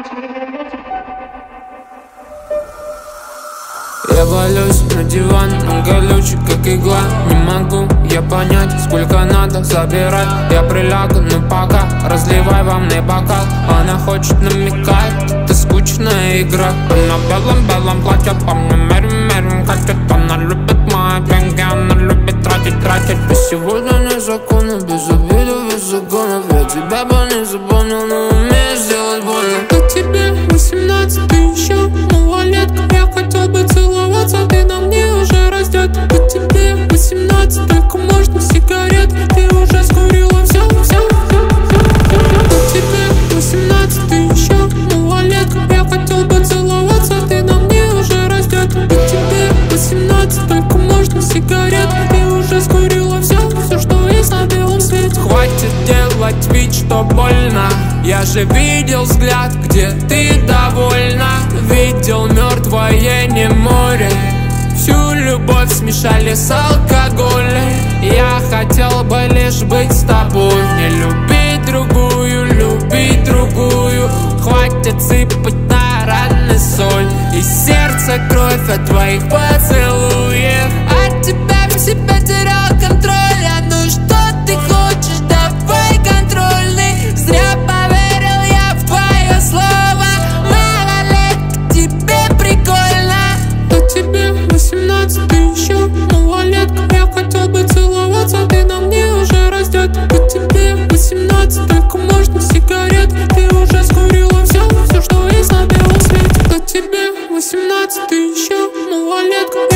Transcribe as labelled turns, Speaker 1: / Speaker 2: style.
Speaker 1: Я валюсь на диван, он колючий, как игла. Не могу я понять, сколько надо забирать. Я прилягу, но пока разливай во мне бокал. Она хочет намекать, это скучная игра. Она в белом платье, по мне мерим катит. Она любит мои деньги, она любит тратить. Без сегодня не законы, без обиды, без загонов. Я тебя бы не запомнил, но умеешь сделать больно.
Speaker 2: А тебе 18, ты еще малолетка. Я хотел бы целоваться, ты на мне уже раздет. А тебе 18, только можно сигарет. Ты уже скурила все. А тебе 18, ты еще малолетка. Я хотел бы целоваться, ты на мне уже раздет. А тебе 18, только можно сигарет. Ты уже скурила все, что есть на белом свете.
Speaker 1: Хватит делать вид, что больно. Я же видел взгляд, где ты довольна. Видел мертвое не море. Всю любовь смешали с алкоголем. Я хотел бы лишь быть с тобой. Не любить другую. Хватит сыпать на раны соль. И сердце кровь от твоих поцелуев. От тебя в себя терял контроль. А ну что ты хочешь, давай контрольный. Зря поверил я в твое слово. Малолетка, тебе прикольно.
Speaker 2: А тебе 18, ты еще малолетка. Я хотел бы целоваться, ты на мне уже раздет. А тебе 18, только можно сигарет. Ты уже скурила все, что есть на белом свете. А тебе 18, ты еще малолетка.